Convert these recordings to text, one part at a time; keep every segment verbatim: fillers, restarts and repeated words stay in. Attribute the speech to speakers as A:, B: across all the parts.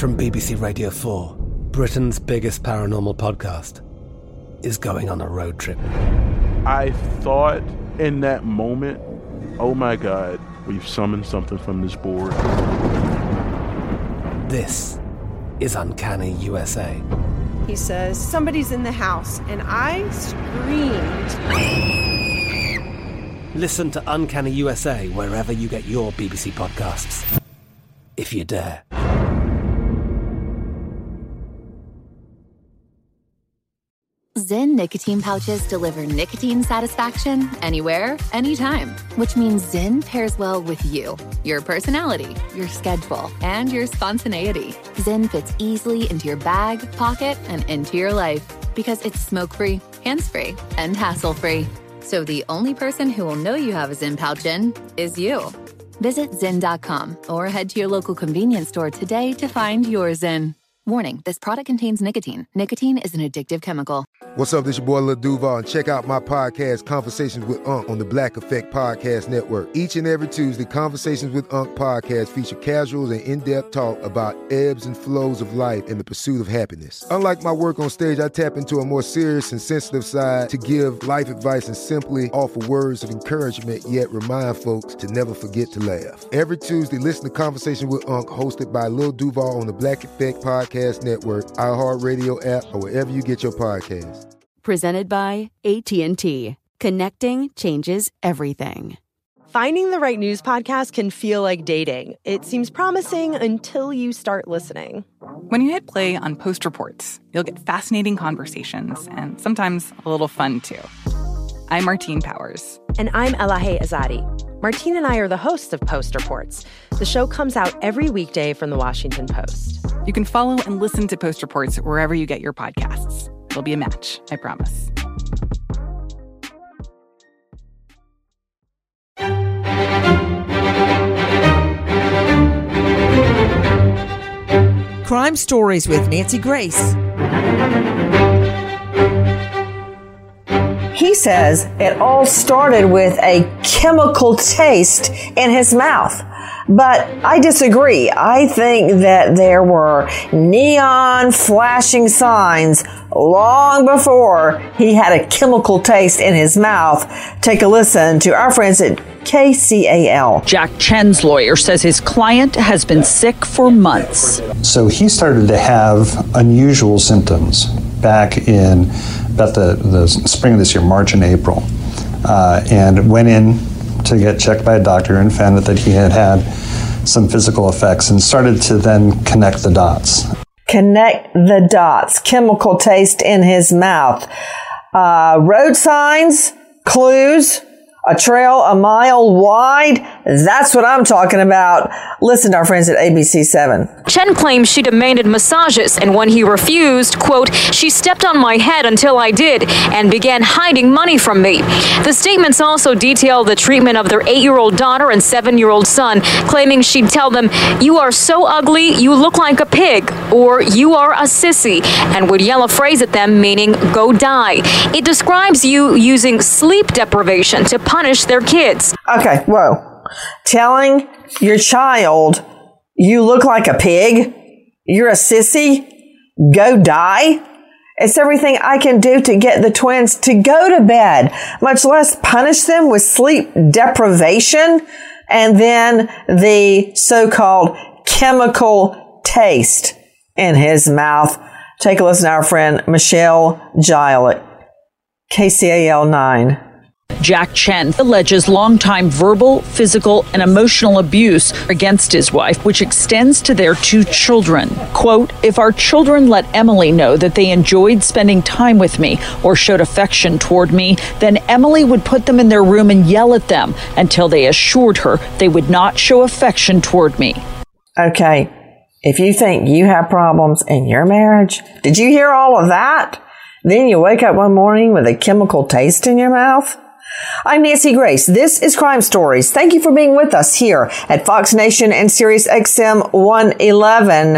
A: From B B C Radio four, Britain's biggest paranormal podcast is going on a road trip.
B: I thought in that moment, oh my God, we've summoned something from this board.
A: This is Uncanny U S A.
C: He says, somebody's in the house, and I screamed.
A: Listen to Uncanny U S A wherever you get your B B C podcasts, if you dare.
D: Zyn nicotine pouches deliver nicotine satisfaction anywhere, anytime, which means Zyn pairs well with you, your personality, your schedule, and your spontaneity. Zyn fits easily into your bag, pocket, and into your life because it's smoke-free, hands-free, and hassle-free. So the only person who will know you have a Zyn pouch in is you. Visit Zyn dot com or head to your local convenience store today to find your Zyn. Warning, this product contains nicotine. Nicotine is an addictive chemical.
E: What's up, this your boy Lil Duval, and check out my podcast, Conversations with Unc, on the Black Effect Podcast Network. Each and every Tuesday, Conversations with Unc podcast feature casuals and in-depth talk about ebbs and flows of life and the pursuit of happiness. Unlike my work on stage, I tap into a more serious and sensitive side to give life advice and simply offer words of encouragement, yet remind folks to never forget to laugh. Every Tuesday, listen to Conversations with Unc, hosted by Lil Duval on the Black Effect Podcast Network, iHeartRadio app, or wherever you get your podcasts.
F: Presented by A T and T. Connecting changes everything.
G: Finding the right news podcast can feel like dating. It seems promising until you start listening.
H: When you hit play on Post Reports, you'll get fascinating conversations and sometimes a little fun, too. I'm Martine Powers.
G: And I'm Elahe Azadi. Martine and I are the hosts of Post Reports. The show comes out every weekday from The Washington Post.
H: You can follow and listen to Post Reports wherever you get your podcasts. It'll be a match, I promise.
I: Crime Stories with Nancy Grace.
J: He says it all started with a chemical taste in his mouth. But I disagree. I think that there were neon flashing signs long before he had a chemical taste in his mouth. Take a listen to our friends at K C A L.
K: Jack Chen's lawyer says his client has been sick for months.
L: So he started to have unusual symptoms back in about the, the spring of this year, March and April, uh, and went in to get checked by a doctor and found out that he had had some physical effects and started to then connect the dots.
J: Connect the dots. Chemical taste in his mouth. Uh, road signs, clues, a trail a mile wide. That's what I'm talking about. Listen to our friends at A B C seven.
M: Chen claims she demanded massages, and when he refused, quote, she stepped on my head until I did and began hiding money from me. The statements also detail the treatment of their eight-year-old daughter and seven-year-old son, claiming she'd tell them, you are so ugly, you look like a pig, or you are a sissy, and would yell a phrase at them meaning, go die. It describes you using sleep deprivation to punish their kids.
J: Okay, whoa. Telling your child you look like a pig, you're a sissy, go die. It's everything I can do to get the twins to go to bed, much less punish them with sleep deprivation and then the so-called chemical taste in his mouth. Take a listen to our friend Michelle Gilett, K C A L nine.
K: Jack Chen alleges longtime verbal, physical, and emotional abuse against his wife, which extends to their two children. Quote, if our children let Emily know that they enjoyed spending time with me or showed affection toward me, then Emily would put them in their room and yell at them until they assured her they would not show affection toward me.
J: Okay, if you think you have problems in your marriage, did you hear all of that? Then you wake up one morning with a chemical taste in your mouth? I'm Nancy Grace. This is Crime Stories. Thank you for being with us here at Fox Nation and Sirius X M one eleven.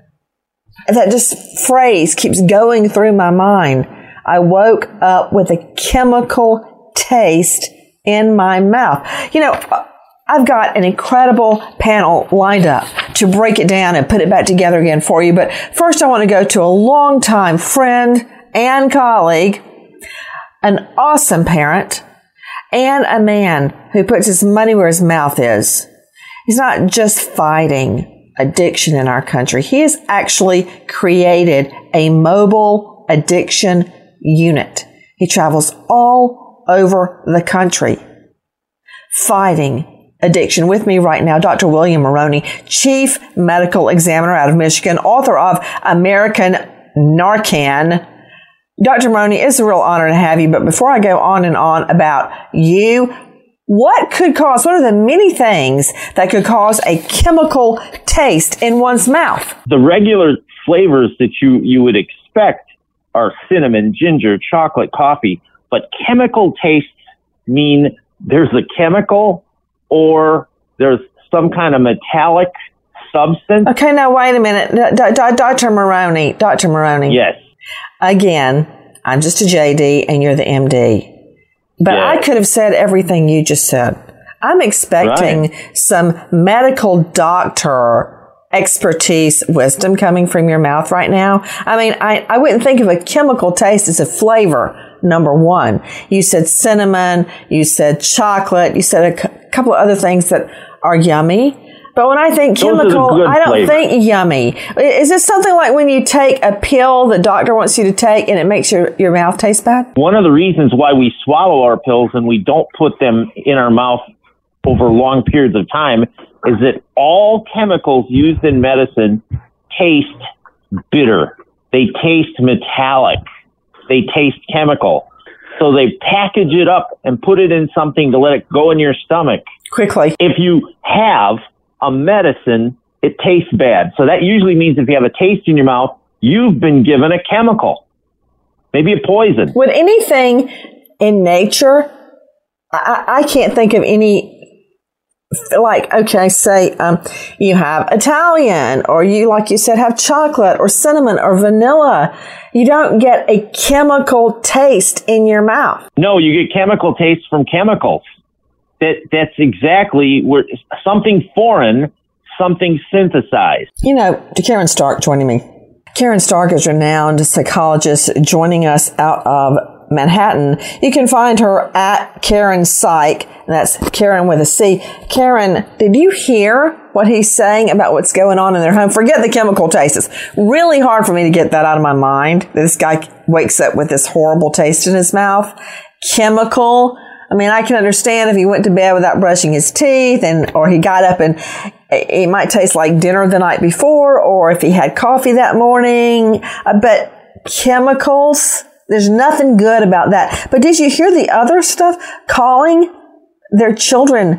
J: That just phrase keeps going through my mind. I woke up with a chemical taste in my mouth. You know, I've got an incredible panel lined up to break it down and put it back together again for you. But first, I want to go to a longtime friend and colleague, an awesome parent, and a man who puts his money where his mouth is. He's not just fighting addiction in our country. He has actually created a mobile addiction unit. He travels all over the country fighting addiction. With me right now, Doctor William Maroney, Chief Medical Examiner out of Michigan, author of American Narcan. Doctor Maroney, it's a real honor to have you. But before I go on and on about you, what could cause, what are the many things that could cause a chemical taste in one's mouth?
N: The regular flavors that you, you would expect are cinnamon, ginger, chocolate, coffee. But chemical tastes mean there's a chemical or there's some kind of metallic substance.
J: Okay, now wait a minute. D- D- Doctor Maroney, Doctor Maroney.
N: Yes.
J: Again, I'm just a J D and you're the M D. But yes. I could have said everything you just said. I'm expecting right. some medical doctor expertise, wisdom coming from your mouth right now. I mean, I, I wouldn't think of a chemical taste as a flavor, number one. You said cinnamon, you said chocolate, you said a c- couple of other things that are yummy. But when I think chemical, I don't flavor. think yummy. Is this something like when you take a pill the doctor wants you to take and it makes your, your mouth taste bad?
N: One of the reasons why we swallow our pills and we don't put them in our mouth over long periods of time is that all chemicals used in medicine taste bitter. They taste metallic. They taste chemical. So they package it up and put it in something to let it go in your stomach
J: quickly.
N: If you have a medicine, it tastes bad. So that usually means if you have a taste in your mouth, you've been given a chemical, maybe a poison.
J: Would anything in nature, I, I can't think of any, like, okay, say um, you have Italian, or you, like you said, have chocolate or cinnamon or vanilla. You don't get a chemical taste in your mouth.
N: No, you get chemical taste from chemicals. That That's exactly where something foreign, something synthesized.
J: You know, to Karen Stark joining me. Karen Stark is a renowned psychologist joining us out of Manhattan. You can find her at Karen Psych, and that's Karen with a C. Karen, did you hear what he's saying about what's going on in their home? Forget the chemical taste. It's really hard for me to get that out of my mind. This guy wakes up with this horrible taste in his mouth. Chemical. I mean, I can understand if he went to bed without brushing his teeth, and or he got up and it might taste like dinner the night before, or if he had coffee that morning. Uh, but chemicals, there's nothing good about that. But did you hear the other stuff? Calling their children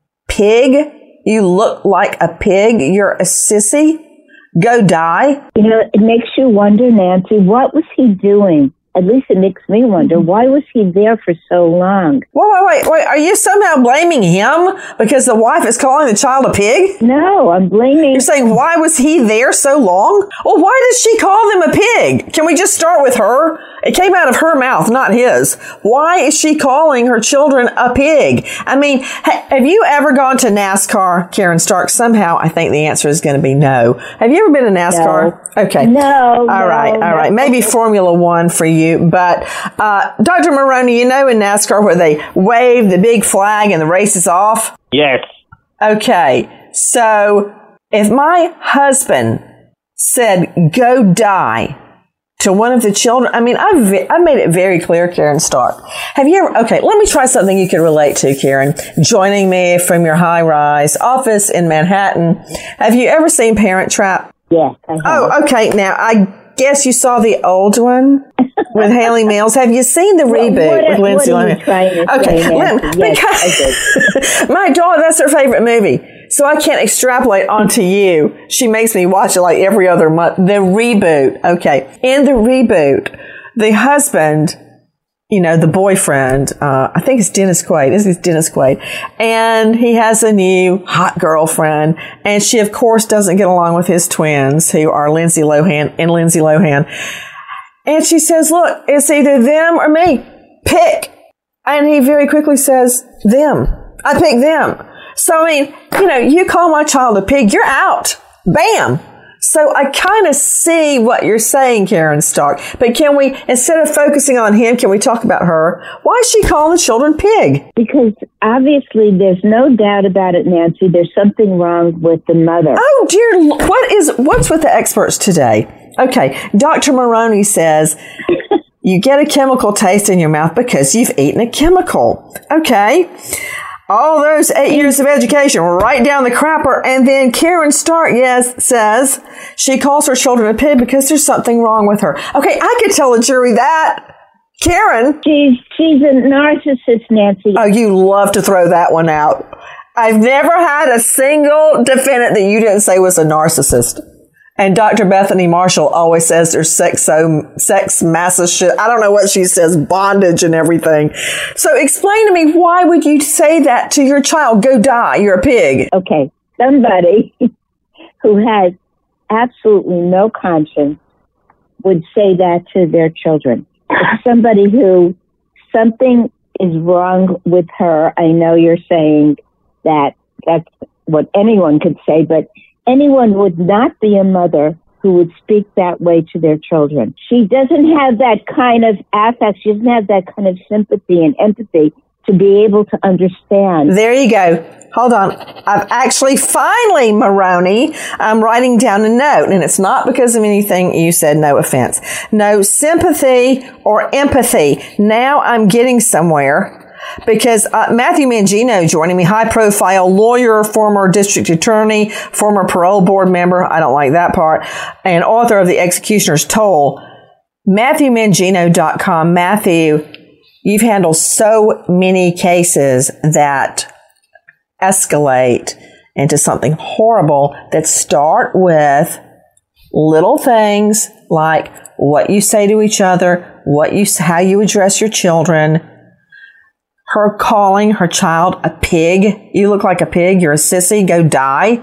J: pig. You look like a pig. You're a sissy. Go die.
O: You know, it makes you wonder, Nancy, what was he doing? At least it makes me wonder, why was he there for so long?
J: Wait, wait, wait, wait. Are you somehow blaming him because the wife is calling the child a pig?
O: No, I'm blaming...
J: You're saying, why was he there so long? Well, why does she call them a pig? Can we just start with her? It came out of her mouth, not his. Why is she calling her children a pig? I mean, ha- have you ever gone to NASCAR, Karen Stark? Somehow, I think the answer is going to be no. Have you ever been to NASCAR?
O: No.
J: Okay.
O: No.
J: All
O: no,
J: right, all
O: no.
J: right. Maybe Formula One for you. But uh, Doctor Maroney, you know in NASCAR where they wave the big flag and the race is off?
N: Yes.
J: Okay. So if my husband said, go die to one of the children, I mean, I've, I've made it very clear, Karen Stark. Have you ever, okay, let me try something you can relate to, Karen. Joining me from your high-rise office in Manhattan. Have you ever seen Parent Trap?
O: Yes, I have.
J: Oh, okay. Now, I guess you saw the old one with Haley Mills. Have you seen the
O: Well,
J: reboot
O: what-
J: with Lindsay
O: what are you
J: Lohan?
O: trying to
J: Okay,
O: say,
J: let-
O: Nancy? Yes,
J: because my daughter, that's her favorite movie. So I can't extrapolate onto you. She makes me watch it like every other month. The reboot. Okay. In the reboot, the husband, you know, the boyfriend, uh, I think it's Dennis Quaid. This is Dennis Quaid. And he has a new hot girlfriend. And she, of course, doesn't get along with his twins, who are Lindsay Lohan and Lindsay Lohan. And she says, look, it's either them or me. Pick. And he very quickly says, them. I pick them. So, I mean, you know, you call my child a pig, you're out. Bam. So I kind of see what you're saying, Karen Stark. But can we, instead of focusing on him, can we talk about her? Why is she calling the children pig?
O: Because obviously there's no doubt about it, Nancy. There's something wrong with the mother.
J: Oh, dear. What is, what's with the experts today? Okay. Doctor Maroney says you get a chemical taste in your mouth because you've eaten a chemical. Okay. All those eight years of education right down the crapper. And then Karen Stark, yes, says she calls her children a pig because there's something wrong with her. Okay, I could tell the jury that. Karen.
O: She's, she's a narcissist, Nancy.
J: Oh, you love to throw that one out. I've never had a single defendant that you didn't say was a narcissist. And Doctor Bethany Marshall always says there's sex, so sex, massive shit. I don't know what she says, bondage and everything. So explain to me, why would you say that to your child? Go die. You're a pig.
O: Okay. Somebody who has absolutely no conscience would say that to their children. It's somebody who something is wrong with her. I know you're saying that that's what anyone could say, but anyone would not be a mother who would speak that way to their children. She doesn't have that kind of affect. She doesn't have that kind of sympathy and empathy to be able to understand.
J: There you go. Hold on. I've actually finally, Maroney, I'm writing down a note, and it's not because of anything you said, no offense. No sympathy or empathy. Now I'm getting somewhere. Because uh, Matthew Mangino joining me, high-profile lawyer, former district attorney, former parole board member, I don't like that part, and author of The Executioner's Toll. Matthew Mangino dot com. Matthew, you've handled so many cases that escalate into something horrible that start with little things like what you say to each other, what you, how you address your children. Her calling her child a pig. You look like a pig. You're a sissy. Go die.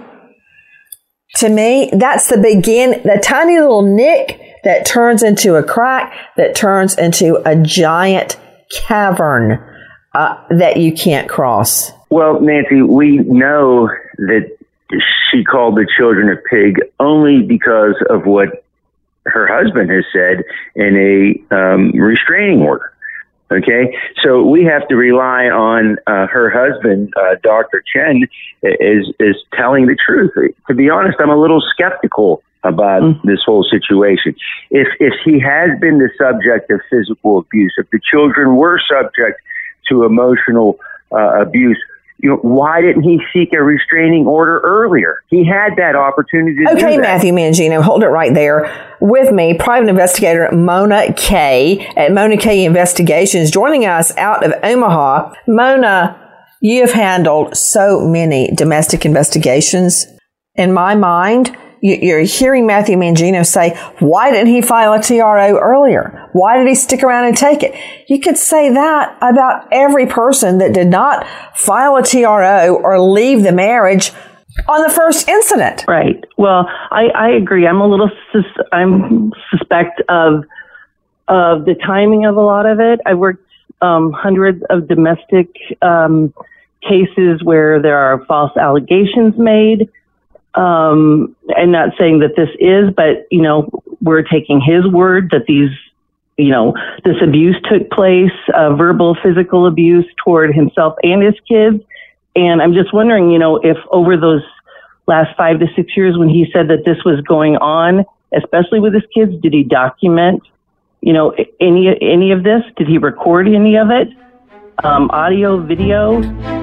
J: To me, that's the begin, the tiny little nick that turns into a crack, that turns into a giant cavern uh, that you can't cross.
P: Well, Nancy, we know that she called the children a pig only because of what her husband has said in a um, restraining order. Okay, so we have to rely on uh, her husband, uh, Doctor Chen, is is telling the truth. To be honest, I'm a little skeptical about mm-hmm. this whole situation. If if he has been the subject of physical abuse, if the children were subject to emotional uh, abuse, you know, why didn't he seek a restraining order earlier? He had that opportunity to
J: okay,
P: do that.
J: Matthew Mangino, hold it right there. With me, private investigator Mona Kay at Mona Kay Investigations, joining us out of Omaha. Mona, you have handled so many domestic investigations. In my mind, you're hearing Matthew Mangino say, why didn't he file a T R O earlier? Why did he stick around and take it? You could say that about every person that did not file a T R O or leave the marriage on the first incident.
Q: Right. Well, I, I agree. I'm a little, sus- I'm suspect of, of the timing of a lot of it. I worked um, hundreds of domestic um, cases where there are false allegations made. Um, I'm not saying that this is, but, you know, we're taking his word that these, you know, this abuse took place, uh, verbal, physical abuse toward himself and his kids. And I'm just wondering, you know, if over those last five to six years when he said that this was going on, especially with his kids, did he document, you know, any, any of this? Did he record any of it? Um, audio, video?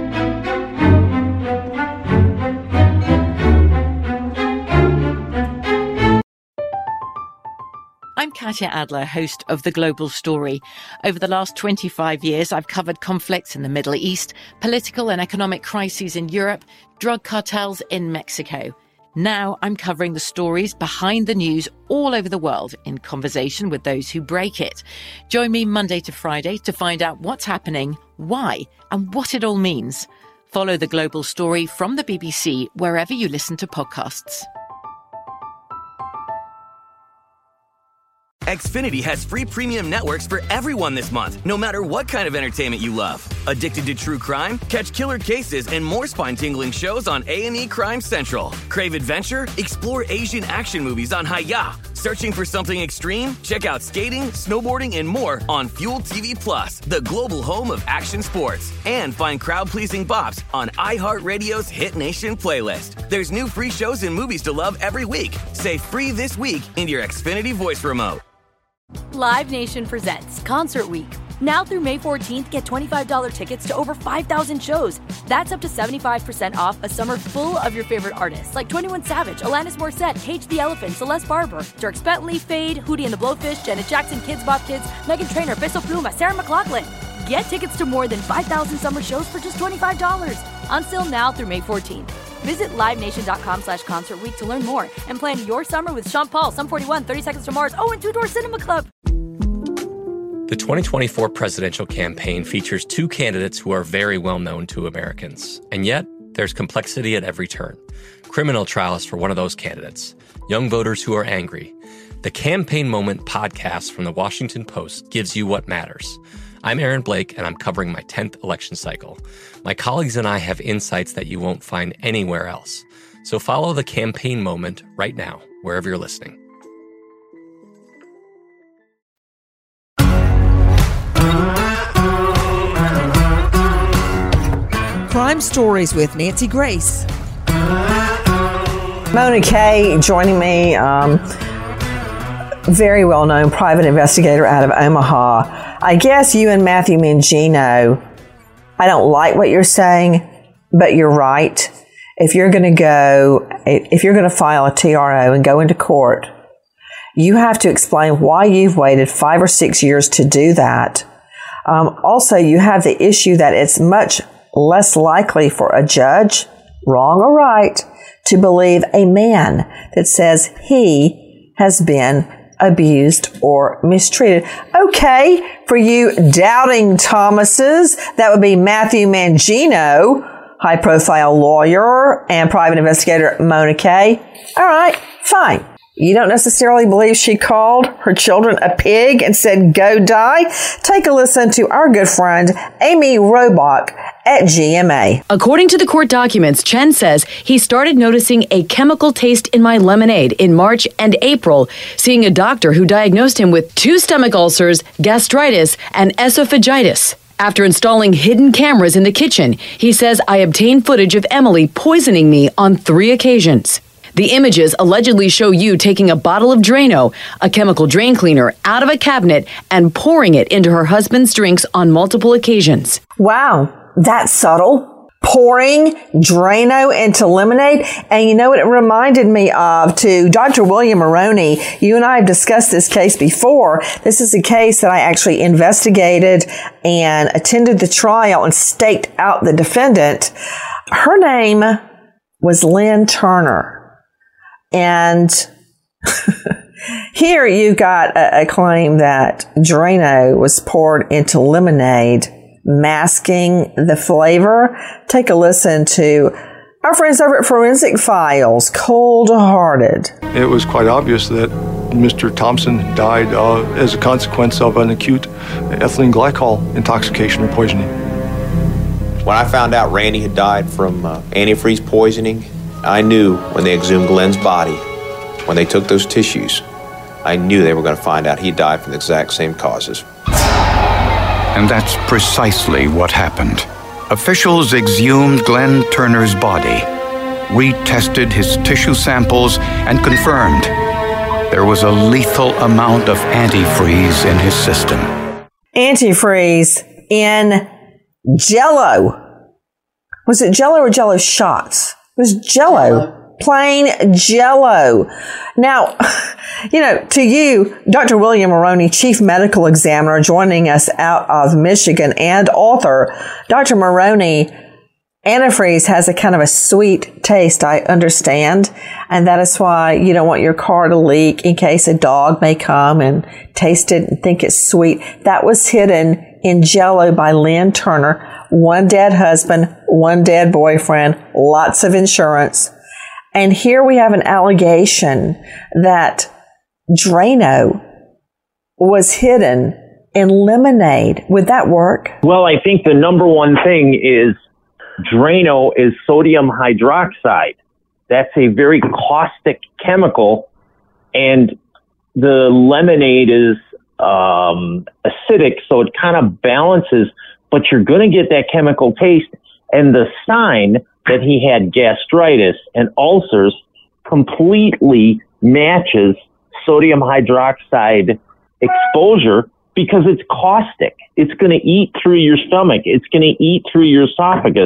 R: I'm Katya Adler, host of The Global Story. Over the last twenty-five years, I've covered conflicts in the Middle East, political and economic crises in Europe, drug cartels in Mexico. Now I'm covering the stories behind the news all over the world in conversation with those who break it. Join me Monday to Friday to find out what's happening, why, and what it all means. Follow The Global Story from the B B C wherever you listen to podcasts.
S: Xfinity has free premium networks for everyone this month, no matter what kind of entertainment you love. Addicted to true crime? Catch killer cases and more spine-tingling shows on A and E Crime Central. Crave adventure? Explore Asian action movies on Hi-Ya. Searching for something extreme? Check out skating, snowboarding, and more on Fuel T V Plus, the global home of action sports. And find crowd-pleasing bops on iHeartRadio's Hit Nation playlist. There's new free shows and movies to love every week. Say free this week in your Xfinity voice remote.
T: Live Nation presents Concert Week. Now through May fourteenth, get twenty-five dollars tickets to over five thousand shows. That's up to seventy-five percent off a summer full of your favorite artists like twenty-one Savage, Alanis Morissette, Cage the Elephant, Celeste Barber, Dierks Bentley, Fade, Hootie and the Blowfish, Janet Jackson, Kids Bop Kids, Meghan Trainor, Peso Pluma, Sarah McLachlan. Get tickets to more than five thousand summer shows for just twenty-five dollars. Until now through May fourteenth. Visit livenation.com slash concert week to learn more and plan your summer with Sean Paul, Sum forty-one, thirty Seconds to Mars, oh, and Two Door Cinema Club.
U: The twenty twenty-four presidential campaign features two candidates who are very well known to Americans. And yet, there's complexity at every turn. Criminal trials for one of those candidates. Young voters who are angry. The Campaign Moment podcast from the Washington Post gives you what matters. I'm Aaron Blake, and I'm covering my tenth election cycle. My colleagues and I have insights that you won't find anywhere else. So follow The Campaign Moment right now, wherever you're listening.
I: Crime Stories with Nancy Grace.
J: Mona Kay joining me, um, very well-known private investigator out of Omaha. I guess you and Matthew Mangino, I don't like what you're saying, but you're right. If you're going to go, if you're going to file a T R O and go into court, you have to explain why you've waited five or six years to do that. Um, also, you have the issue that it's much less likely for a judge, wrong or right, to believe a man that says he has been abused or mistreated. Okay, for you doubting Thomases, that would be Matthew Mangino, high-profile lawyer and private investigator Mona Kay. All right, fine. You don't necessarily believe she called her children a pig and said, go die? Take a listen to our good friend, Amy Robach at G M A.
V: According to the court documents, Chen says he started noticing a chemical taste in my lemonade in March and April, seeing a doctor who diagnosed him with two stomach ulcers, gastritis, and esophagitis. After installing hidden cameras in the kitchen, he says I obtained footage of Emily poisoning me on three occasions. The images allegedly show you taking a bottle of Drano, a chemical drain cleaner, out of a cabinet and pouring it into her husband's drinks on multiple occasions.
J: Wow, that's subtle. Pouring Drano into lemonade. And you know what it reminded me of, to Doctor William Maroney. You and I have discussed this case before. This is a case that I actually investigated and attended the trial and staked out the defendant. Her name was Lynn Turner. And here you've got a, a claim that Drano was poured into lemonade, masking the flavor. Take a listen to our friends over at Forensic Files, Cold Hearted.
W: It was quite obvious that Mister Thompson died uh, as a consequence of an acute ethylene glycol intoxication or poisoning.
X: When I found out Randy had died from uh, antifreeze poisoning, I knew when they exhumed Glenn's body, when they took those tissues, I knew they were going to find out he died from the exact same causes.
Y: And that's precisely what happened. Officials exhumed Glenn Turner's body, retested his tissue samples, and confirmed there was a lethal amount of antifreeze in his system.
J: Antifreeze in Jell-O. Was it Jell-O or Jell-O shots? It was Jell-O, plain Jell-O. Now, you know, to you, Doctor William Maroney, Chief Medical Examiner, joining us out of Michigan and author. Doctor Maroney, antifreeze has a kind of a sweet taste, I understand, and that is why you don't want your car to leak in case a dog may come and taste it and think it's sweet. That was hidden in Jell-O by Lynn Turner. One dead husband, one dead boyfriend, lots of insurance. And here we have an allegation that Drano was hidden in lemonade. Would that work?
N: Well, I think the number one thing is Drano is sodium hydroxide. That's a very caustic chemical, and the lemonade is um, acidic, so it kind of balances, but you're going to get that chemical taste. And the sign that he had gastritis and ulcers completely matches sodium hydroxide exposure because it's caustic. It's going to eat through your stomach. It's going to eat through your esophagus.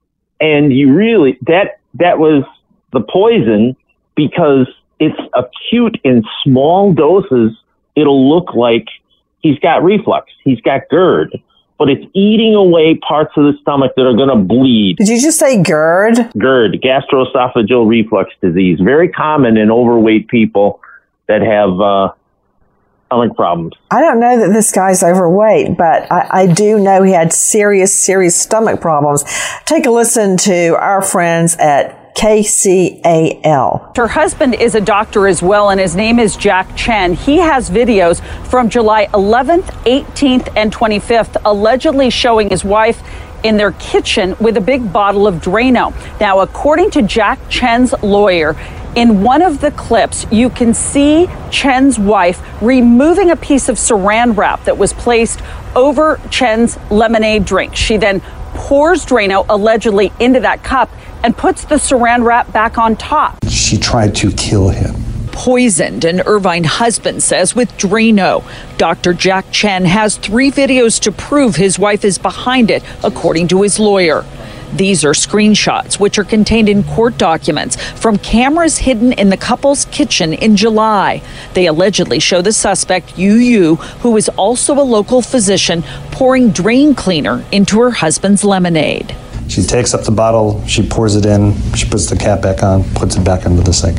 N: And you really, that, that was the poison because it's acute in small doses. It'll look like he's got reflux. He's got GERD, but it's eating away parts of the stomach that are going to bleed.
J: Did you just say GERD?
N: GERD, gastroesophageal reflux disease, very common in overweight people that have uh, stomach problems.
J: I don't know that this guy's overweight, but I, I do know he had serious, serious stomach problems. Take a listen to our friends at K C A L.
K: Her husband is a doctor as well, and his name is Jack Chen. He has videos from July eleventh, eighteenth, and twenty-fifth, allegedly showing his wife in their kitchen with a big bottle of Drano. Now, according to Jack Chen's lawyer, in one of the clips, you can see Chen's wife removing a piece of saran wrap that was placed over Chen's lemonade drink. She then pours Drano allegedly into that cup and puts the saran wrap back on top.
L: She tried to kill him.
K: Poisoned, an Irvine husband says, with Drano. Doctor Jack Chen has three videos to prove his wife is behind it, according to his lawyer. These are screenshots, which are contained in court documents from cameras hidden in the couple's kitchen in July. They allegedly show the suspect, Yu Yu, who is also a local physician, pouring drain cleaner into her husband's lemonade.
L: She takes up the bottle, she pours it in, she puts the cap back on, puts it back into the sink,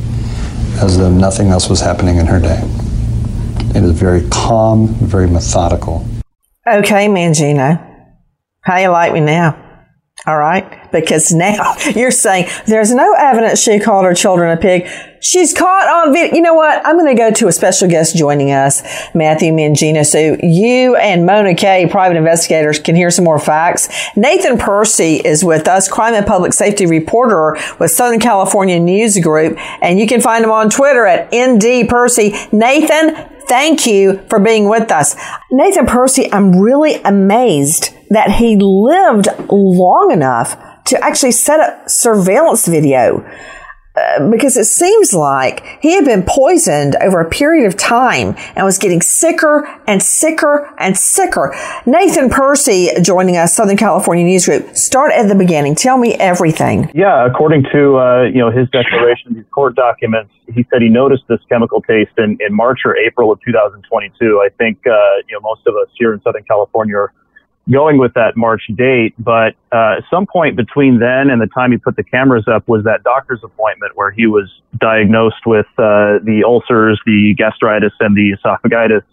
L: as though nothing else was happening in her day. It is very calm, very methodical.
J: Okay, Mangino. How you like me now? All right? Because now you're saying there's no evidence she called her children a pig. She's caught on video. You know what? I'm going to go to a special guest joining us, Matthew Mangino, so you and Mona Kay, private investigators, can hear some more facts. Nathan Percy is with us, crime and public safety reporter with Southern California News Group, and you can find him on Twitter at N D Percy. Nathan, thank you for being with us. Nathan Percy, I'm really amazed that he lived long enough to actually set up surveillance video. Uh, because it seems like he had been poisoned over a period of time and was getting sicker and sicker and sicker. Nathan Percy joining us, Southern California News Group. Start at the beginning. Tell me everything.
A: Yeah, according to uh, you know his declaration, these court documents, he said he noticed this chemical taste in, in March or April of two thousand twenty-two. I think uh, you know most of us here in Southern California are going with that March date, but uh, at some point between then and the time he put the cameras up was that doctor's appointment where he was diagnosed with uh, the ulcers, the gastritis, and the esophagitis.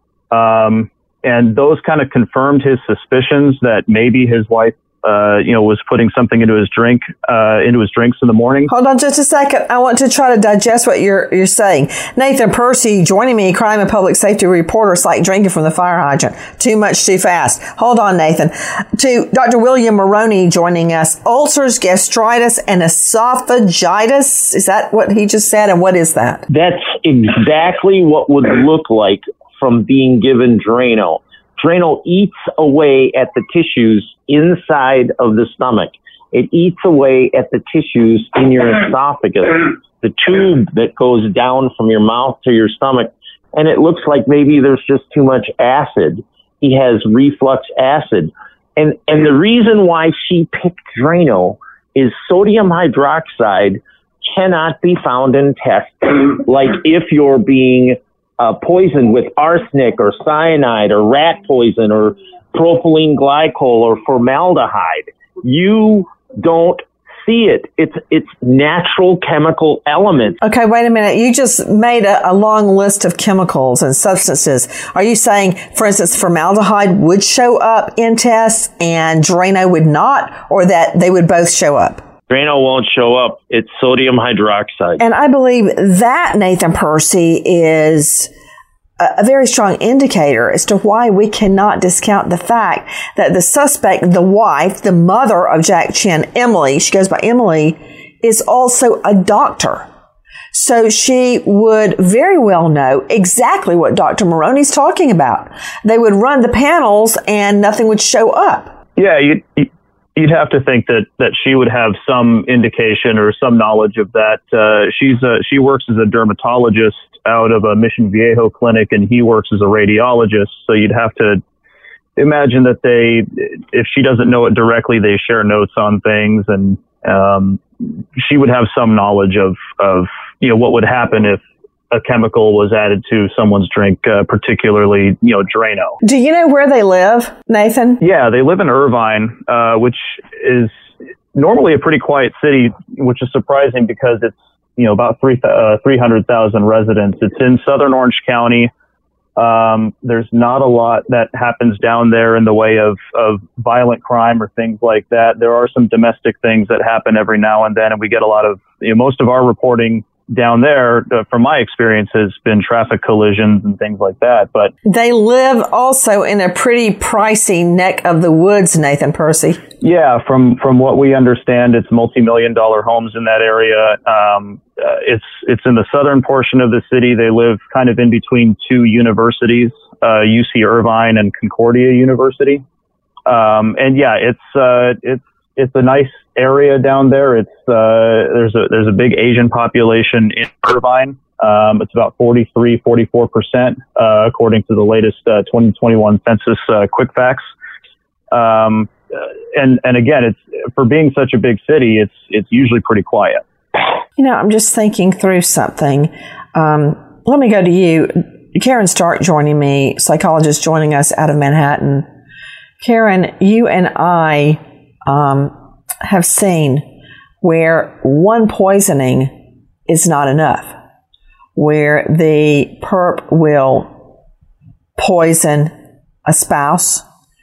A: Um, and those kind of confirmed his suspicions that maybe his wife, uh, you know, was putting something into his drink, uh, into his drinks in the morning.
J: Hold on just a second. I want to try to digest what you're you're saying. Nathan Percy joining me, crime and public safety reporter. It's like drinking from the fire hydrant. Too much, too fast. Hold on, Nathan. To Doctor William Maroney joining us. Ulcers, gastritis, and esophagitis. Is that what he just said? And what is that?
N: That's exactly what would look like from being given Drano. Drano eats away at the tissues inside of the stomach. It eats away at the tissues in your esophagus, the tube that goes down from your mouth to your stomach. And it looks like maybe there's just too much acid. He has reflux acid. And, and the reason why she picked Drano is sodium hydroxide cannot be found in tests. Like if you're being Uh, poisoned with arsenic or cyanide or rat poison or propylene glycol or formaldehyde. You don't see it. It's it's natural chemical elements.
J: Okay, wait a minute. You just made a, a long list of chemicals and substances. Are you saying, for instance, formaldehyde would show up in tests and Drano would not, or that they would both show up?
N: Drano won't show up. It's sodium hydroxide.
J: And I believe that, Nathan Percy, is a very strong indicator as to why we cannot discount the fact that the suspect, the wife, the mother of Jack Chin, Emily, she goes by Emily, is also a doctor. So she would very well know exactly what Doctor Maroney's talking about. They would run the panels and nothing would show up.
A: Yeah, you'd, you'd have to think that, that she would have some indication or some knowledge of that. Uh, she's a, she works as a dermatologist out of a Mission Viejo clinic, and he works as a radiologist. So you'd have to imagine that they, if she doesn't know it directly, they share notes on things, and um, she would have some knowledge of, of, you know, what would happen if a chemical was added to someone's drink, uh, particularly, you know, Drano.
J: Do you know where they live, Nathan?
A: Yeah, they live in Irvine, uh, which is normally a pretty quiet city, which is surprising because it's, you know, about three, uh, three hundred thousand residents. It's in southern Orange County. Um, there's not a lot that happens down there in the way of, of violent crime or things like that. There are some domestic things that happen every now and then, and we get a lot of, you know, most of our reporting down there, uh, from my experience, has been traffic collisions and things like that. But
J: they live also in a pretty pricey neck of the woods, Nathan Percy.
A: Yeah, from from what we understand, it's multi-million dollar homes in that area. Um, uh, it's it's in the southern portion of the city. They live kind of in between two universities, uh, U C Irvine and Concordia University. Um, and yeah, it's uh, it's it's a nice area down there. It's uh, there's a there's a big Asian population in Irvine. Um, it's about forty-three, forty-four percent, uh, according to the latest uh, twenty twenty-one census uh, quick facts. Um, and and again, it's for being such a big city, it's it's usually pretty quiet.
J: You know, I'm just thinking through something. Um, let me go to you, Karen Stark, joining me, psychologist joining us out of Manhattan. Karen, you and I um, have seen where one poisoning is not enough, where the perp will poison a spouse,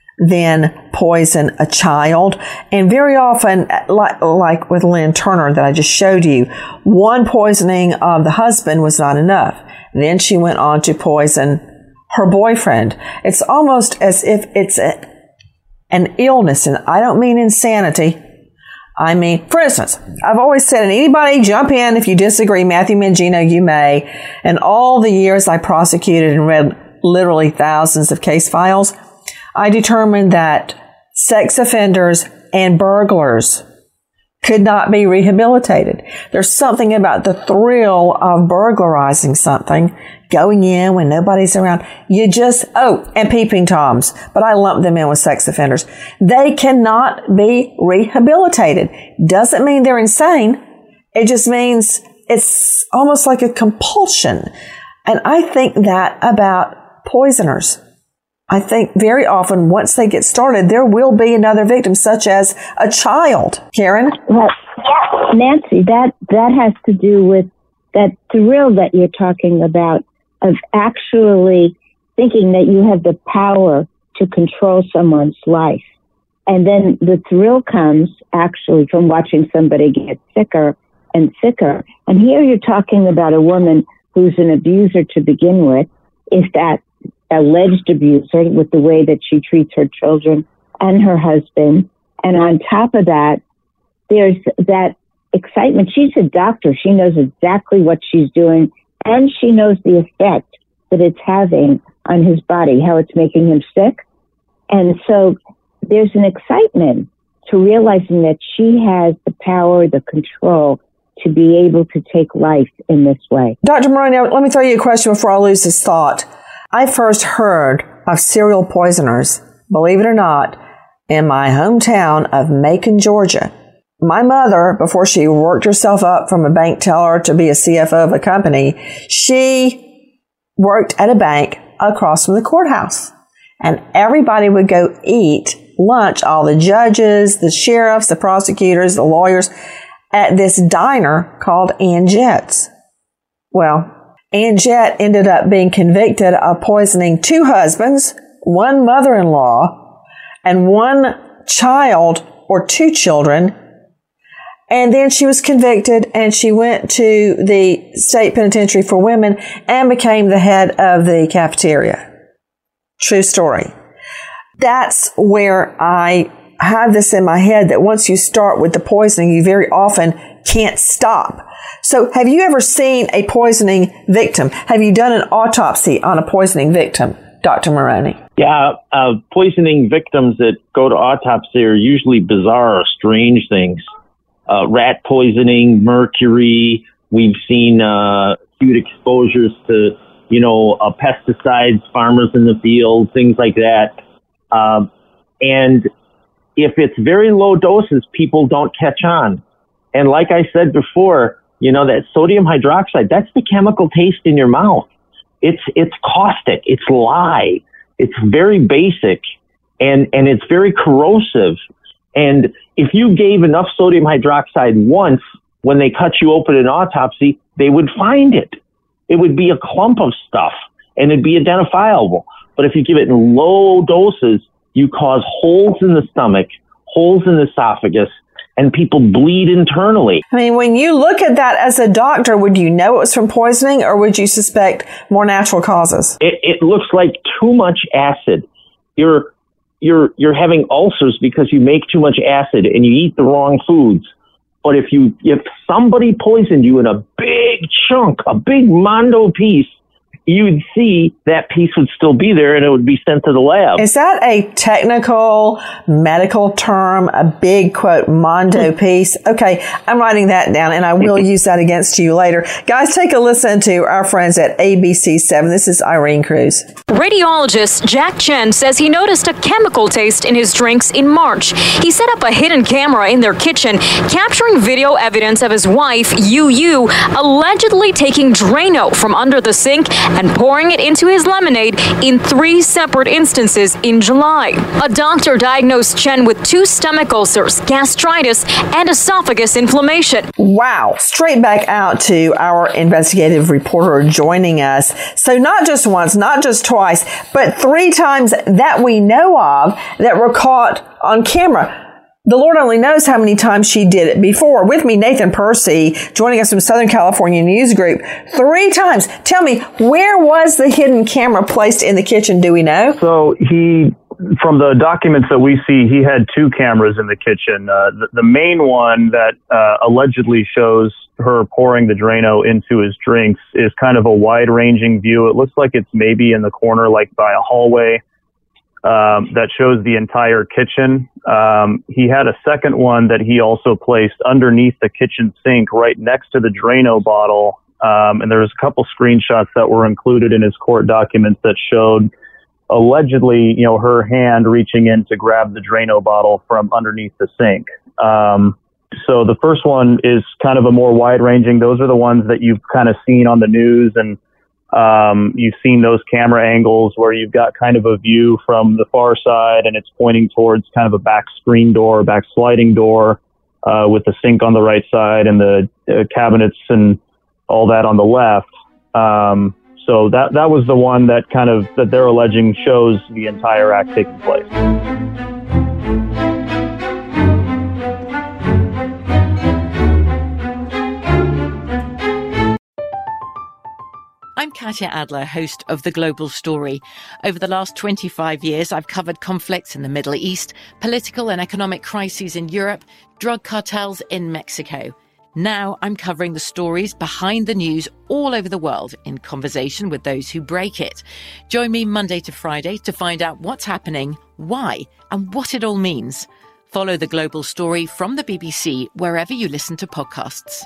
J: then poison a child. And very often, like, like with Lynn Turner that I just showed you, one poisoning of the husband was not enough. Then she went on to poison her boyfriend. It's almost as if it's a, an illness, and I don't mean insanity. I mean, for instance, I've always said, and anybody jump in if you disagree, Matthew Mangino, you may. And all the years I prosecuted and read literally thousands of case files, I determined that sex offenders and burglars could not be rehabilitated. There's something about the thrill of burglarizing something, going in when nobody's around. You just, oh, and peeping toms, but I lump them in with sex offenders. They cannot be rehabilitated. Doesn't mean they're insane. It just means it's almost like a compulsion. And I think that about poisoners. I think very often once they get started, there will be another victim, such as a child. Karen?
O: Well, Nancy, that, that has to do with that thrill that you're talking about of actually thinking that you have the power to control someone's life. And then the thrill comes actually from watching somebody get sicker and sicker. And here you're talking about a woman who's an abuser to begin with, is that alleged abuser with the way that she treats her children and her husband. And on top of that, there's that excitement. She's a doctor. She knows exactly what she's doing, and she knows the effect that it's having on his body, how it's making him sick. And so there's an excitement to realizing that she has the power, the control to be able to take life in this way.
J: Doctor Maroney, let me throw you a question before I lose this thought. I first heard of serial poisoners, believe it or not, in my hometown of Macon, Georgia. My mother, before she worked herself up from a bank teller to be a C F O of a company, she worked at a bank across from the courthouse. And everybody would go eat lunch, all the judges, the sheriffs, the prosecutors, the lawyers, at this diner called Ann Jett's. Well, Ann Jett ended up being convicted of poisoning two husbands, one mother-in-law, and one child or two children. And then she was convicted and she went to the state penitentiary for women and became the head of the cafeteria. True story. That's where I have this in my head that once you start with the poisoning, you very often can't stop. So have you ever seen a poisoning victim? Have you done an autopsy on a poisoning victim, Doctor Maroney?
N: Yeah, uh, poisoning victims that go to autopsy are usually bizarre or strange things. Uh, rat poisoning, mercury. We've seen uh, acute exposures to, you know, uh, pesticides, farmers in the field, things like that. Uh, and if it's very low doses, people don't catch on. And like I said before, you know, that sodium hydroxide, that's the chemical taste in your mouth. It's, it's caustic. It's lye. It's very basic and, and it's very corrosive. And if you gave enough sodium hydroxide once, when they cut you open in autopsy, they would find it. It would be a clump of stuff and it'd be identifiable. But if you give it in low doses, you cause holes in the stomach, holes in the esophagus, and people bleed internally.
J: I mean, when you look at that as a doctor, would you know it was from poisoning or would you suspect more natural causes?
N: It, it looks like too much acid. You're, you're, you're having ulcers because you make too much acid and you eat the wrong foods. But if you, if somebody poisoned you in a big chunk, a big mondo piece, you'd see that piece would still be there and it would be sent to the lab.
J: Is that a technical medical term, a big, quote, mondo piece? Okay, I'm writing that down and I will use that against you later. Guys, take a listen to our friends at A B C seven. This is Irene Cruz.
M: Radiologist Jack Chen says he noticed a chemical taste in his drinks in March. He set up a hidden camera in their kitchen, capturing video evidence of his wife, Yu Yu, allegedly taking Drano from under the sink and pouring it into his lemonade in three separate instances in July. A doctor diagnosed Chen with two stomach ulcers, gastritis, and esophagus inflammation.
J: Wow. Straight back out to our investigative reporter joining us. So not just once, not just twice, but three times that we know of that were caught on camera. The Lord only knows how many times she did it before. With me, Nathan Percy, joining us from Southern California News Group. Three times. Tell me, where was the hidden camera placed in the kitchen? Do we know?
A: So he, from the documents that we see, he had two cameras in the kitchen. Uh, the, the main one that uh, allegedly shows her pouring the Drano into his drinks is kind of a wide-ranging view. It looks like it's maybe in the corner, like by a hallway. Um, that shows the entire kitchen. Um, he had a second one that he also placed underneath the kitchen sink right next to the Drano bottle. Um, and there was a couple screenshots that were included in his court documents that showed allegedly, you know, her hand reaching in to grab the Drano bottle from underneath the sink. Um, so the first one is kind of a more wide ranging. Those are the ones that you've kind of seen on the news, and Um, you've seen those camera angles where you've got kind of a view from the far side and it's pointing towards kind of a back screen door, back sliding door, uh, with the sink on the right side and the uh, cabinets and all that on the left. Um, so that, that was the one that kind of, that they're alleging shows the entire act taking place.
R: I'm Katya Adler, host of The Global Story. Over the last twenty-five years, I've covered conflicts in the Middle East, political and economic crises in Europe, drug cartels in Mexico. Now I'm covering the stories behind the news all over the world in conversation with those who break it. Join me Monday to Friday to find out what's happening, why, and what it all means. Follow The Global Story from the B B C wherever you listen to podcasts.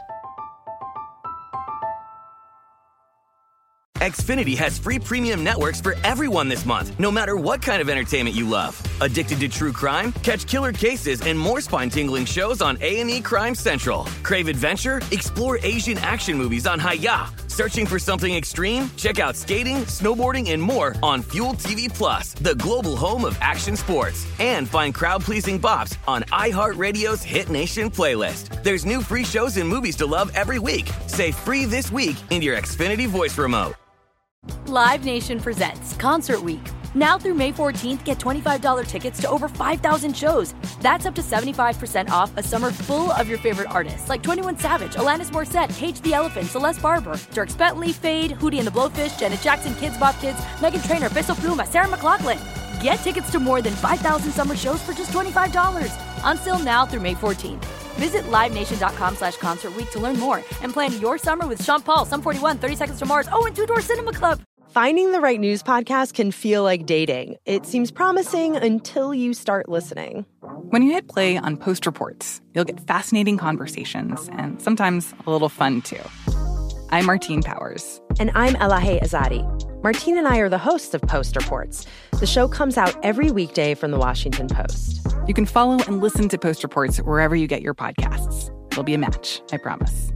S: Xfinity has free premium networks for everyone this month, no matter what kind of entertainment you love. Addicted to true crime? Catch killer cases and more spine-tingling shows on A and E Crime Central. Crave adventure? Explore Asian action movies on Hi-Ya. Searching for something extreme? Check out skating, snowboarding, and more on Fuel T V Plus, the global home of action sports. And find crowd-pleasing bops on iHeartRadio's Hit Nation playlist. There's new free shows and movies to love every week. Say free this week in your Xfinity voice remote.
T: Live Nation presents Concert Week. Now through May fourteenth, get twenty-five dollars tickets to over five thousand shows. That's up to seventy-five percent off a summer full of your favorite artists like twenty-one Savage, Alanis Morissette, Cage the Elephant, Celeste Barber, Dierks Bentley, Fade, Hootie and the Blowfish, Janet Jackson, Kids Bop Kids, Meghan Trainor, Peso Pluma, Sarah McLachlan. Get tickets to more than five thousand summer shows for just twenty-five dollars. On sale now through May fourteenth. Visit livenation.com slash concert week to learn more and plan your summer with Sean Paul, Sum forty-one, thirty Seconds to Mars, oh, and Two Door Cinema Club.
G: Finding the right news podcast can feel like dating. It seems promising until you start listening.
H: When you hit play on Post Reports, you'll get fascinating conversations and sometimes a little fun, too. I'm Martine Powers.
G: And I'm Elahe Azadi. Martine and I are the hosts of Post Reports. The show comes out every weekday from The Washington Post.
H: You can follow and listen to Post Reports wherever you get your podcasts. It'll be a match, I promise.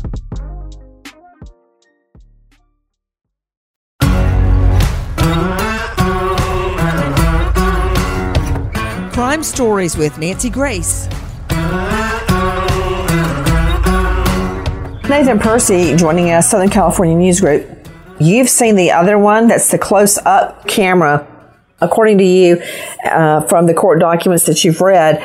I: Crime Stories with Nancy Grace.
J: Nathan Percy joining us, Southern California News Group. You've seen the other one. That's the close-up camera, according to you, uh, from the court documents that you've read,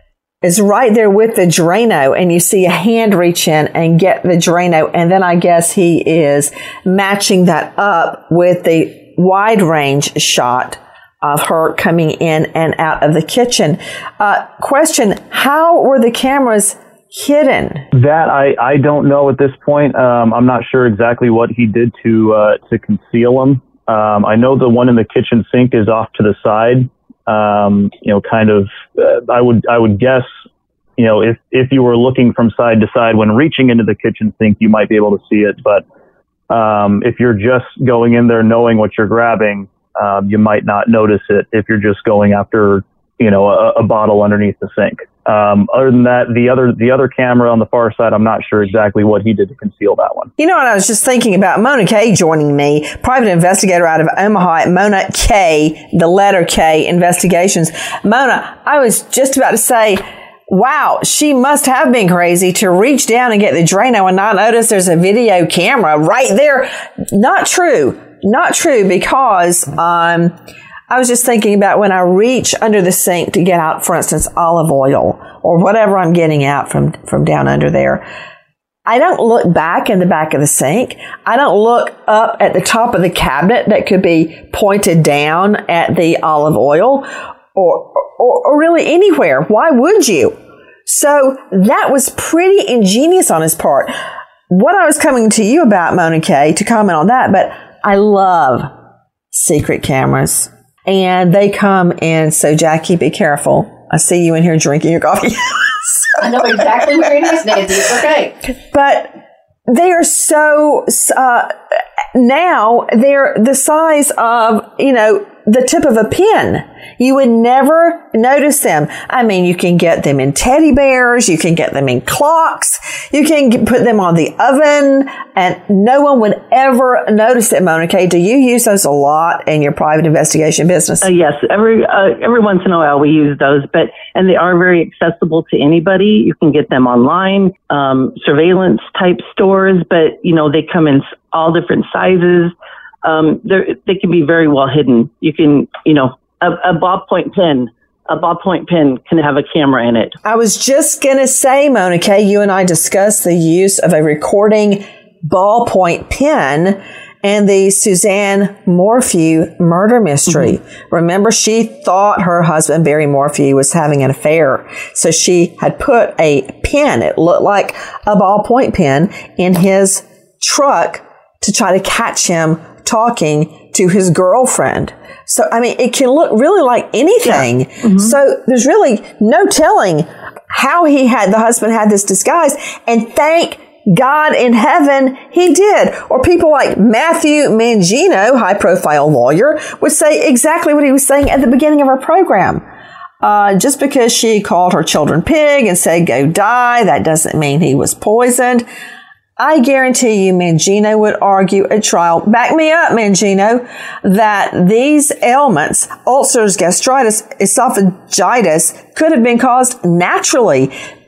J: is right there with the Drano, and you see a hand reach in and get the Drano, and then I guess he is matching that up with the wide-range shot of her coming in and out of the kitchen. Uh, question, how were the cameras hidden?
A: That I, I don't know at this point. Um, I'm not sure exactly what he did to uh, to conceal them. Um, I know the one in the kitchen sink is off to the side. Um, you know, kind of. Uh, I would I would guess. You know, if if you were looking from side to side when reaching into the kitchen sink, you might be able to see it. But um, if you're just going in there knowing what you're grabbing, um, you might not notice it. If you're just going after, you know, a, a bottle underneath the sink. Um, other than that, the other the other camera on the far side, I'm not sure exactly what he did to conceal that one.
J: You know what? I was just thinking about Mona Kay joining me, private investigator out of Omaha at Mona Kay, the letter K Investigations. Mona, I was just about to say, wow, she must have been crazy to reach down and get the Drano and not notice there's a video camera right there. Not true. Not true, because um, I was just thinking about when I reach under the sink to get out, for instance, olive oil or whatever I'm getting out from, from down under there. I don't look back in the back of the sink. I don't look up at the top of the cabinet that could be pointed down at the olive oil or, or, or really anywhere. Why would you? So that was pretty ingenious on his part. What I was coming to you about, Mona Kay, to comment on that, but I love secret cameras. And they come in. So, Jackie, be careful. I see you in here drinking your coffee. So,
B: I know exactly where it is, Nancy. It's okay.
J: But they are so, uh, now they're the size of, you know, the tip of a pin. You would never notice them. I mean, you can get them in teddy bears. You can get them in clocks. You can get, put them on the oven, and no one would ever notice it. Mona Kay, do you use those a lot in your private investigation business?
Q: Uh, yes, every uh, every once in a while we use those, but and they are very accessible to anybody. You can get them online, um, surveillance type stores, but you know they come in all different sizes. Um, they can be very well hidden. You can, you know, a, a ballpoint pen, a ballpoint pen can have a camera in it.
J: I was just going to say, Mona Kay, you and I discussed the use of a recording ballpoint pen in the Suzanne Morphew murder mystery. Mm-hmm. Remember, she thought her husband, Barry Morphew, was having an affair. So she had put a pen, it looked like a ballpoint pen, in his truck to try to catch him talking to his girlfriend. So, I mean, it can look really like anything. Yeah. Mm-hmm. So there's really no telling how he had, the husband had this disguise. And thank God in heaven he did. Or people like Matthew Mangino, high profile lawyer, would say exactly what he was saying at the beginning of our program. Uh, just because she called her children pig and said, go die, that doesn't mean he was poisoned. I guarantee you Mangino would argue at trial, back me up, Mangino, that these ailments, ulcers, gastritis, esophagitis, could have been caused naturally.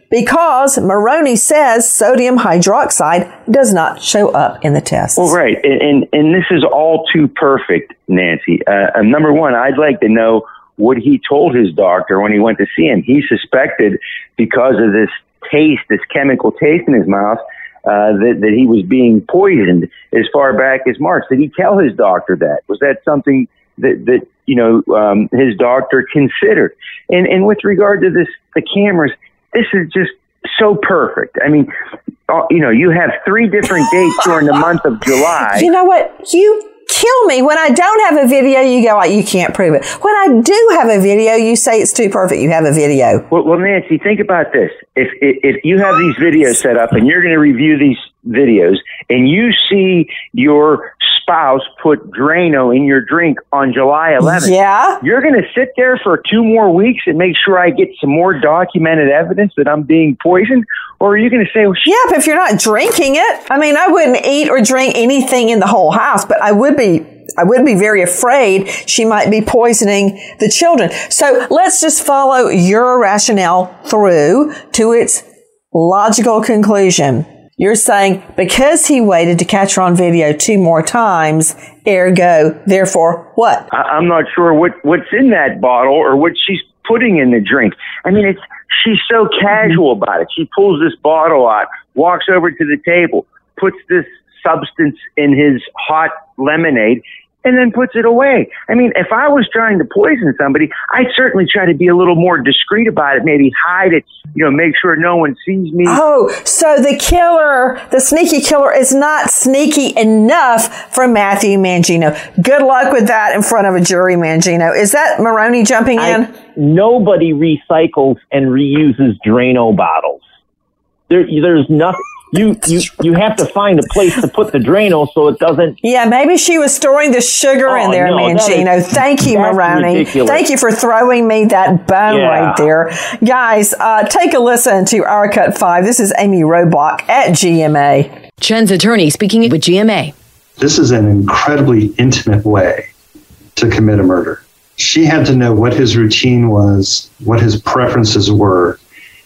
J: because Maroney says sodium hydroxide does not show up in the tests.
C: Well, right. And, and, and this is all too perfect, Nancy. Uh, and number one, I'd like to know what he told his doctor when he went to see him. He suspected, because of this taste, this chemical taste in his mouth, uh, that, that he was being poisoned as far back as March. Did he tell his doctor that? Was that something that, that you know, um, his doctor considered? And, and with regard to this, the cameras, this is just so perfect. I mean, uh, you know, you have three different dates during the month of July.
J: You know what? You kill me. When I don't have a video, you go, like, you can't prove it. When I do have a video, you say it's too perfect. You have a video.
C: Well, well Nancy, think about this. If, if, if you have these videos set up and you're going to review these videos and you see your spouse put Drano in your drink on July eleventh,
J: yeah,
C: you're going to sit there for two more weeks and make sure I get some more documented evidence that I'm being poisoned? Or are you going to say, well, sh-
J: yeah, but if you're not drinking it, I mean, I wouldn't eat or drink anything in the whole house, but I would be, I would be very afraid she might be poisoning the children. So let's just follow your rationale through to its logical conclusion. You're saying because he waited to catch her on video two more times, ergo, therefore, what?
C: I- I'm not sure what, what's in that bottle or what she's putting in the drink. I mean, it's she's so casual about it. She pulls this bottle out, walks over to the table, puts this substance in his hot lemonade, and then puts it away. I mean, if I was trying to poison somebody, I'd certainly try to be a little more discreet about it, maybe hide it, you know, make sure no one sees me.
J: Oh, so the killer, the sneaky killer is not sneaky enough for Matthew Mangino. Good luck with that in front of a jury, Mangino. Is that Maroney jumping in?
N: I, nobody recycles and reuses Drano bottles. There, there's nothing. You, you you have to find a place to put the Drano so it doesn't...
J: Yeah, maybe she was storing the sugar oh, in there, no, Mangino. Is, Thank you, Maroney. Ridiculous. Thank you for throwing me that bone yeah. right there. Guys, uh, take a listen to Our Cut five. This is Amy Robach at G M A.
V: Chen's attorney speaking with G M A.
L: This is an incredibly intimate way to commit a murder. She had to know what his routine was, what his preferences were.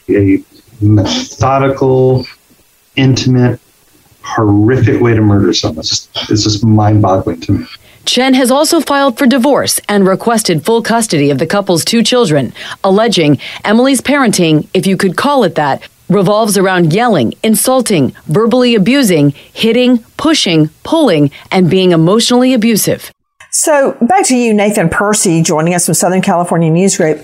L: A methodical, intimate, horrific way to murder someone. It's just, it's just mind-boggling to me.
V: Chen has also filed for divorce and requested full custody of the couple's two children, alleging Emily's parenting, if you could call it that, revolves around yelling, insulting, verbally abusing, hitting, pushing, pulling, and being emotionally abusive.
J: So back to you, Nathan Percy, joining us from Southern California News Group.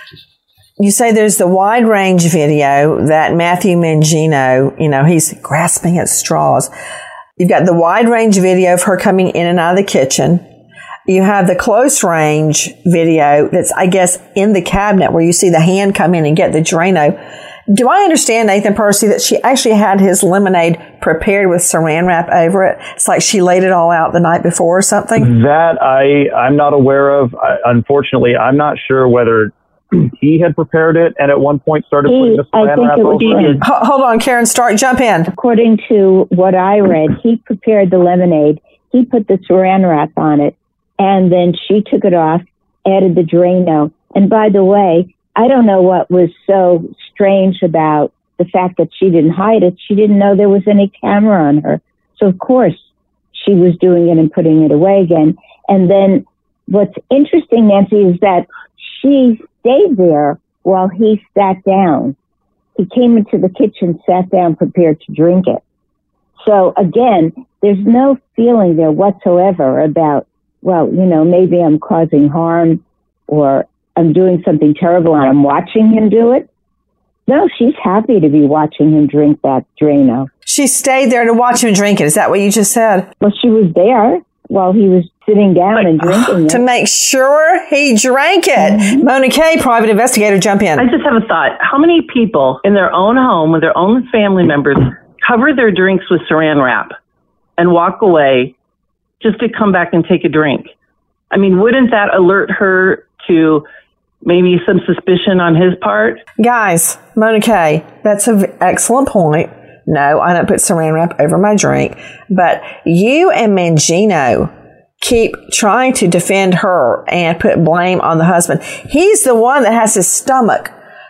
J: You say there's the wide range video that Matthew Mangino, you know, he's grasping at straws. You've got the wide range video of her coming in and out of the kitchen. You have the close range video that's, I guess, in the cabinet where you see the hand come in and get the Drano. Do I understand, Nathan Percy, that she actually had his lemonade prepared with saran wrap over it? It's like she laid it all out the night before or something?
A: That I, I'm not aware of. I, unfortunately, I'm not sure whether he had prepared it and at one point started he, putting the saran wrap over it.
J: Hold on, Karen, start, jump in.
O: According to what I read, he prepared the lemonade. He put the saran wrap on it, and then she took it off, added the Drano. And by the way, I don't know what was so strange about the fact that she didn't hide it. She didn't know there was any camera on her. So, of course, she was doing it and putting it away again. And then what's interesting, Nancy, is that she stayed there while he sat down. He came into the kitchen, sat down, prepared to drink it. So, again, there's no feeling there whatsoever about, well, you know, maybe I'm causing harm or I'm doing something terrible and I'm watching him do it. No, she's happy to be watching him drink that Drano.
J: She stayed there to watch him drink it. Is that what you just said?
O: Well, she was there while he was sitting down like, and drinking it.
J: To make sure he drank it. Mm-hmm. Mona Kay, private investigator, jump in.
Q: I just have a thought. How many people in their own home with their own family members cover their drinks with saran wrap and walk away just to come back and take a drink? I mean, wouldn't that alert her to maybe some suspicion on his part?
J: Guys, Mona Kay, that's an excellent point. No, I don't put saran wrap over my drink. But you and Mangino keep trying to defend her and put blame on the husband. He's the one that has his stomach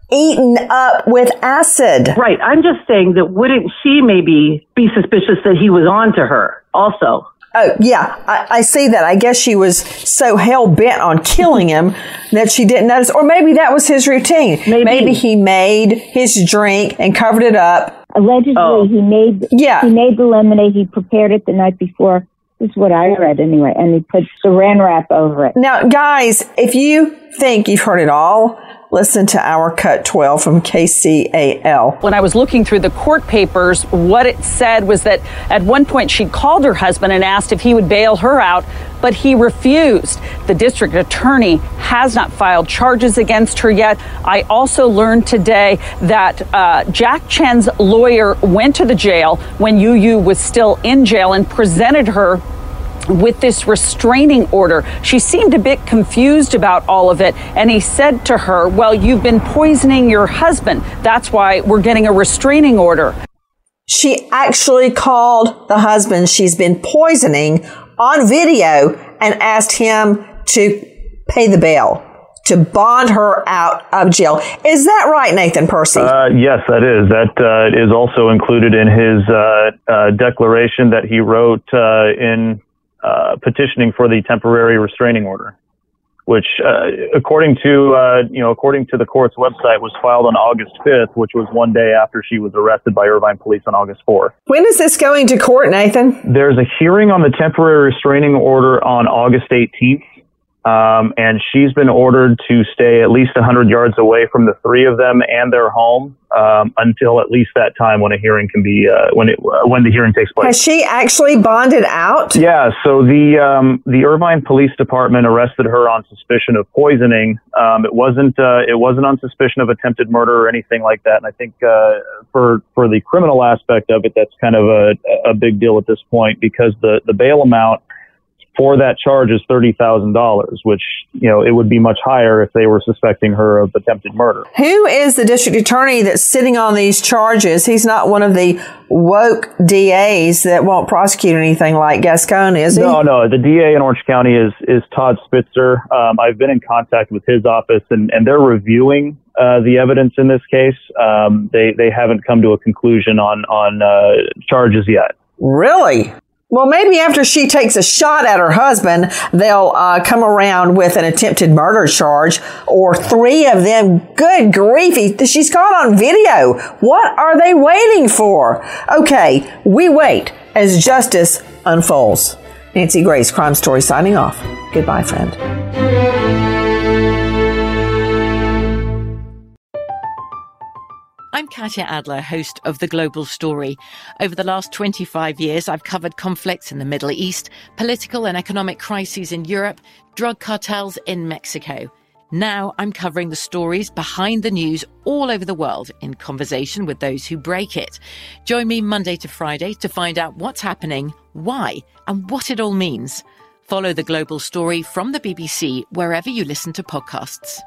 J: eaten up with acid.
Q: Right. I'm just saying that wouldn't she maybe be suspicious that he was on to her also?
J: Oh, yeah, I, I see that. I guess she was so hell-bent on killing him that she didn't notice. Or maybe that was his routine. Maybe, maybe he made his drink and covered it up.
O: Allegedly, oh. he made
J: yeah.
O: he made the lemonade. He prepared it the night before. This is what I read anyway. And he put saran wrap over it.
J: Now, guys, if you think you've heard it all, listen to our Cut twelve from K C A L.
K: When I was looking through the court papers, what it said was that at one point she called her husband and asked if he would bail her out, but he refused. The district attorney has not filed charges against her yet. I also learned today that uh, Jack Chen's lawyer went to the jail when Yu Yu was still in jail and presented her with this restraining order. She seemed a bit confused about all of it, and he said to her, well, you've been poisoning your husband. That's why we're getting a restraining order.
J: She actually called the husband she's been poisoning on video and asked him to pay the bail, to bond her out of jail. Is that right, Nathan Percy?
A: Uh, yes, that is. That uh, is also included in his uh, uh, declaration that he wrote uh, in Uh, petitioning for the temporary restraining order, which, uh, according to uh, you know, according to the court's website, was filed on August fifth, which was one day after she was arrested by Irvine police on August fourth.
J: When is this going to court, Nathan?
A: There's a hearing on the temporary restraining order on August eighteenth, um, and she's been ordered to stay at least one hundred yards away from the three of them and their home um, until at least that time when a hearing can be uh, when it uh, when the hearing takes place.
J: Has she actually bonded out?
A: Yeah. So the um, the Irvine Police Department arrested her on suspicion of poisoning. Um, it wasn't uh, it wasn't on suspicion of attempted murder or anything like that. And I think uh, for for the criminal aspect of it, that's kind of a a big deal at this point, because the the bail amount for that charge is thirty thousand dollars, which, you know, it would be much higher if they were suspecting her of attempted murder.
J: Who is the district attorney that's sitting on these charges? He's not one of the woke D As that won't prosecute anything like Gascon, is he?
A: No, no. The D A in Orange County is, is Todd Spitzer. Um, I've been in contact with his office, and, and they're reviewing uh, the evidence in this case. Um, they, they haven't come to a conclusion on, on uh, charges yet.
J: Really? Well, maybe after she takes a shot at her husband, they'll uh, come around with an attempted murder charge, or three of them. Good grief, she's caught on video. What are they waiting for? Okay, we wait as justice unfolds. Nancy Grace, Crime Story, signing off. Goodbye, friend.
R: I'm Katya Adler, host of The Global Story. Over the last twenty-five years, I've covered conflicts in the Middle East, political and economic crises in Europe, drug cartels in Mexico. Now I'm covering the stories behind the news all over the world in conversation with those who break it. Join me Monday to Friday to find out what's happening, why, and what it all means. Follow The Global Story from the B B C wherever you listen to podcasts.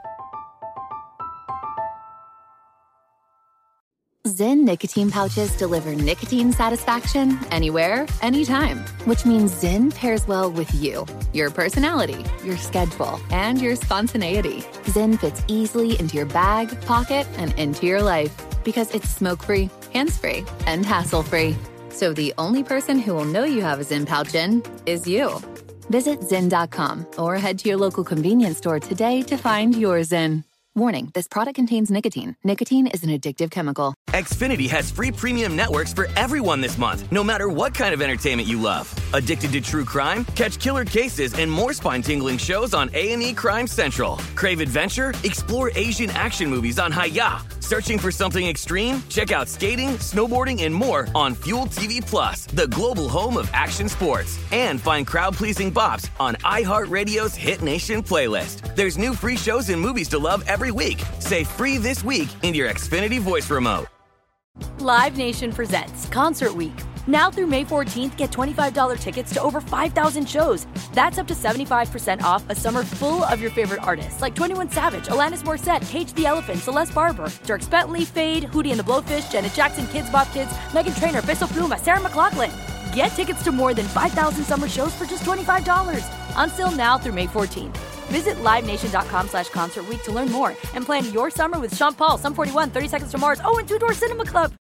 D: Zyn nicotine pouches deliver nicotine satisfaction anywhere, anytime, which means Zyn pairs well with you, your personality, your schedule, and your spontaneity. Zyn fits easily into your bag, pocket, and into your life because it's smoke-free, hands-free, and hassle-free. So the only person who will know you have a Zyn pouch in is you. Visit Zyn dot com or head to your local convenience store today to find your Zyn. Warning, this product contains nicotine. Nicotine is an addictive chemical.
S: Xfinity has free premium networks for everyone this month, no matter what kind of entertainment you love. Addicted to true crime? Catch killer cases and more spine-tingling shows on A and E Crime Central. Crave adventure? Explore Asian action movies on Hi-Ya. Searching for something extreme? Check out skating, snowboarding, and more on Fuel T V Plus, the global home of action sports. And find crowd-pleasing bops on iHeartRadio's Hit Nation playlist. There's new free shows and movies to love every week. Say free this week in your Xfinity voice remote.
T: Live Nation presents Concert Week. Now through May fourteenth, get twenty-five dollars tickets to over five thousand shows. That's up to seventy-five percent off a summer full of your favorite artists like twenty-one Savage, Alanis Morissette, Cage the Elephant, Celeste Barber, Dierks Bentley, Fade, Hootie and the Blowfish, Janet Jackson, Kids Bop Kids, Meghan Trainor, Peso Pluma, Sarah McLachlan. Get tickets to more than five thousand summer shows for just twenty-five dollars. On sale now through May fourteenth. Visit livenation.com slash concert week to learn more and plan your summer with Sean Paul, Sum forty-one, thirty Seconds to Mars, oh, and Two Door Cinema Club.